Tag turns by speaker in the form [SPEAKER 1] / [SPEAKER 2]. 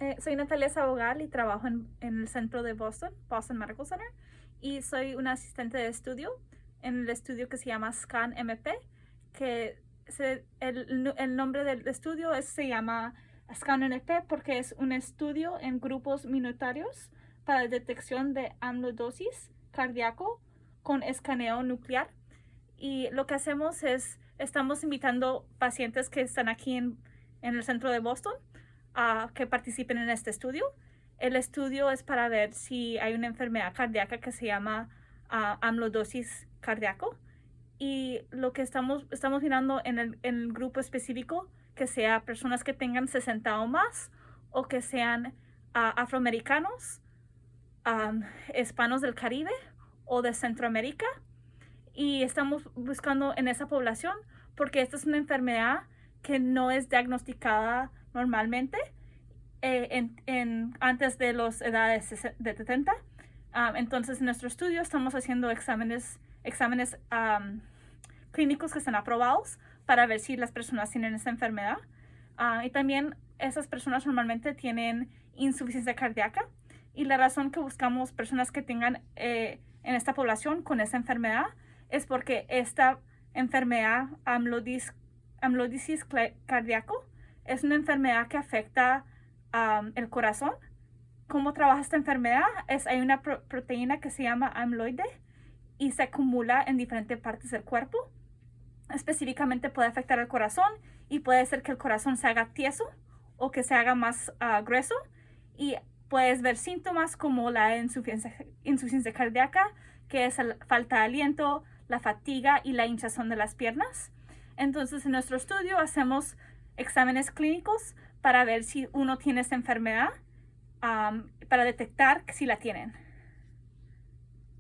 [SPEAKER 1] Soy Natalia Sabogal y trabajo en el centro de Boston Medical Center, y soy una asistente de estudio en el estudio que se llama SCAN MP, que el nombre del estudio se llama SCAN MP porque es un estudio en grupos minoritarios para la detección de amiloidosis cardíaco con escaneo nuclear. Y lo que hacemos es, estamos invitando pacientes que están aquí en el centro de Boston a que participen en este estudio. El estudio es para ver si hay una enfermedad cardíaca que se llama amiloidosis cardíaco. Y lo que estamos mirando en el grupo específico, que sea personas que tengan 60 o más, o que sean afroamericanos, hispanos del Caribe o de Centroamérica. Y estamos buscando en esa población porque esta es una enfermedad que no es diagnosticada normalmente antes de las edades de 70. Entonces, en nuestro estudio estamos haciendo exámenes clínicos que están aprobados para ver si las personas tienen esta enfermedad. Y también esas personas normalmente tienen insuficiencia cardíaca. Y la razón que buscamos personas que tengan en esta población con esa enfermedad es porque esta enfermedad, amiloidosis cardíaco, es una enfermedad que afecta el corazón. ¿Cómo trabaja esta enfermedad? Hay una proteína que se llama amiloide y se acumula en diferentes partes del cuerpo. Específicamente puede afectar el corazón y puede ser que el corazón se haga tieso o que se haga más grueso, y puedes ver síntomas como la insuficiencia cardíaca, que es la falta de aliento, la fatiga y la hinchazón de las piernas. Entonces, en nuestro estudio hacemos exámenes clínicos para ver si uno tiene esta enfermedad, para detectar si la tienen.